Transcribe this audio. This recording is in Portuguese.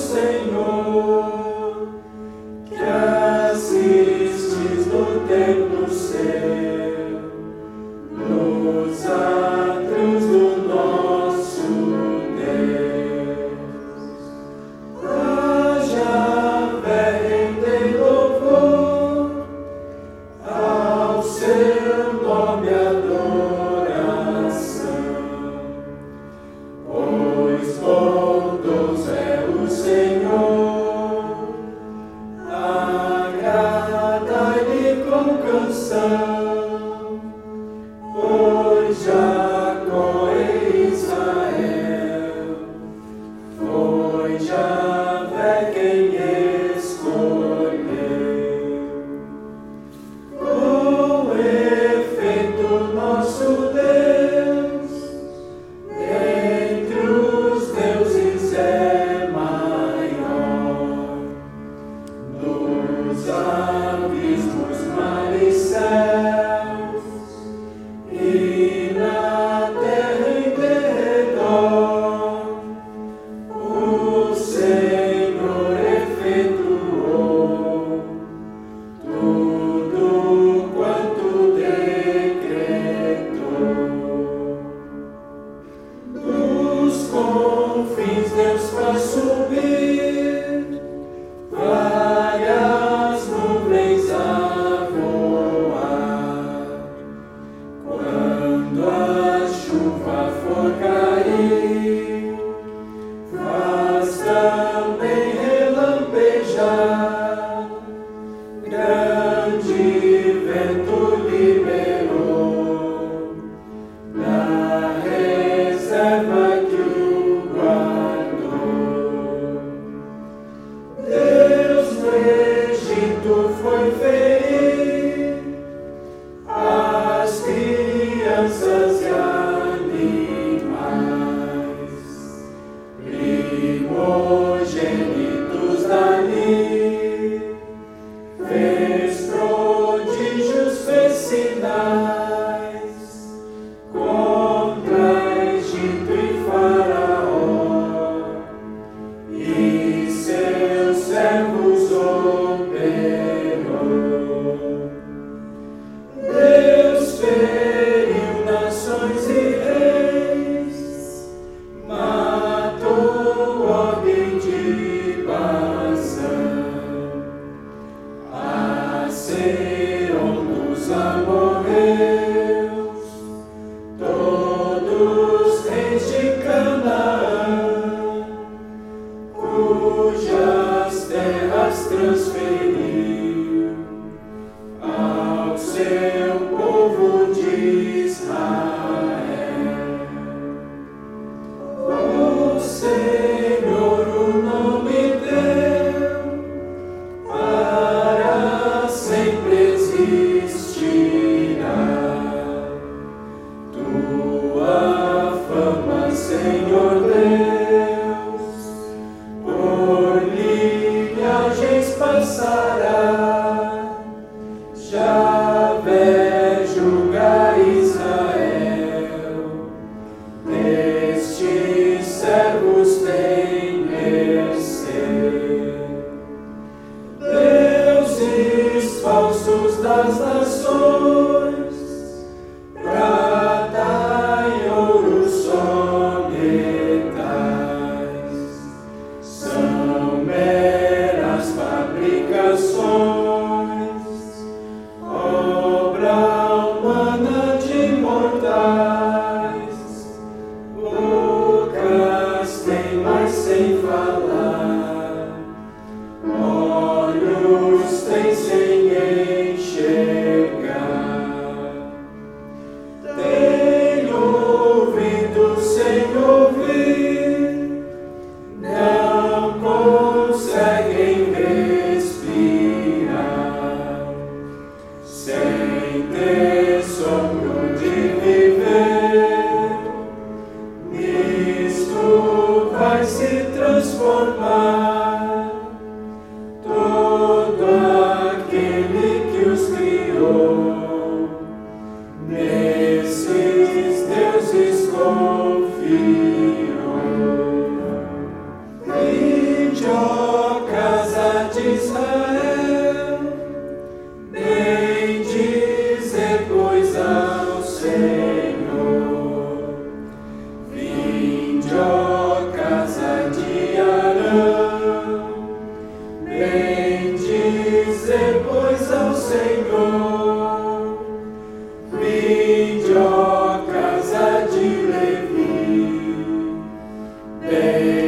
Senhor, que assistes no templo seu, nos átrios do nosso Deus. A Javé rendei louvor, ao seu nome adoração, pois bondoso é o Senhor, agrada-lhe com canção, pois Jacó e Israel foi Javé quem escolheu. Com efeito, nosso Deus entre os deuses é maior, nos abismos, mares, céus e na terra em derredor, o Senhor efetuou tudo quanto decretou. Dos confins Deus faz subir várias nuvens a voar. Quando a chuva for cair, faz também relampejar. Grande vento liberou na reserva que o guardou. Deus no Egito foi ferir as crianças e animais, primogênitos dali, fez prodígios, fez sinais contra Egito e Faraó, e seus servos operou. Deus feriu nações e reis, matou ordem de Bazã, a Seom dos amorreus, todos reis de Canaã, cujas terras transferiu ao seu povo de Israel. O Senhor o nome deu, para sempre existirá. Tua fama, Senhor Deus, por linhagens passará. Javé julga Israel, destes servos tem mercê. Deuses falsos das nações, prata e ouro só metais, são meras fabricações, obra humana de mortais. Bocas têm, mas sem falar, olhos têm sem enxergar, têm ouvidos sem ouvir, não conseguem respirar, sem ter sombra de viver. Nisto vai se transformar todo aquele que os criou. Nesses deuses confiou. Vinde, ó Bem